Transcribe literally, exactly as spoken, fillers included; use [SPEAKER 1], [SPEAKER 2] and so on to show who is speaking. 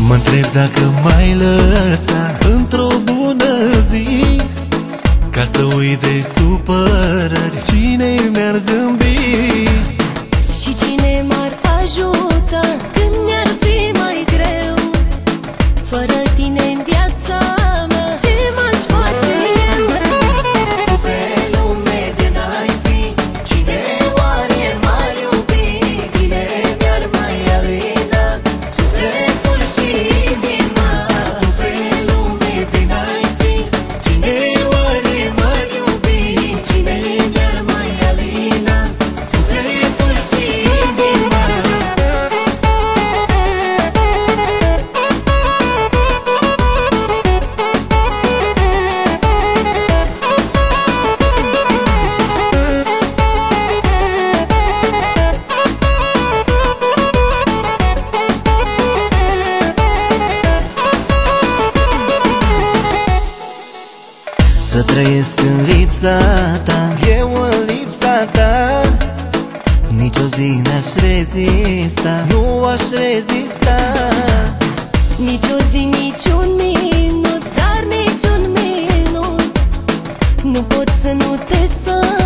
[SPEAKER 1] Mă întreb dacă m-ai lăsa într-o bună zi, ca să uit de supărări. Cine mi-ar zâmbi
[SPEAKER 2] și cine m-ar ajuta când mi-ar fi mai greu? Fără tine în viața mea, ce m-aș face eu? Tu pe lume de n-ai fi, cine oare m-ar iubi? Cine mi-ar mai alina sufletul și inima? Tu pe lume de n-ai fi, cine oare m-ar iubi? Cine mi-ar mai alina sufletul și inima?
[SPEAKER 1] să trăiesc în lipsa ta, eu în lipsa ta. Nici o zi n-aș rezista, nu aș rezista.
[SPEAKER 2] Nici o zi, nici un minut, dar nici un minut nu pot să nu te sărut.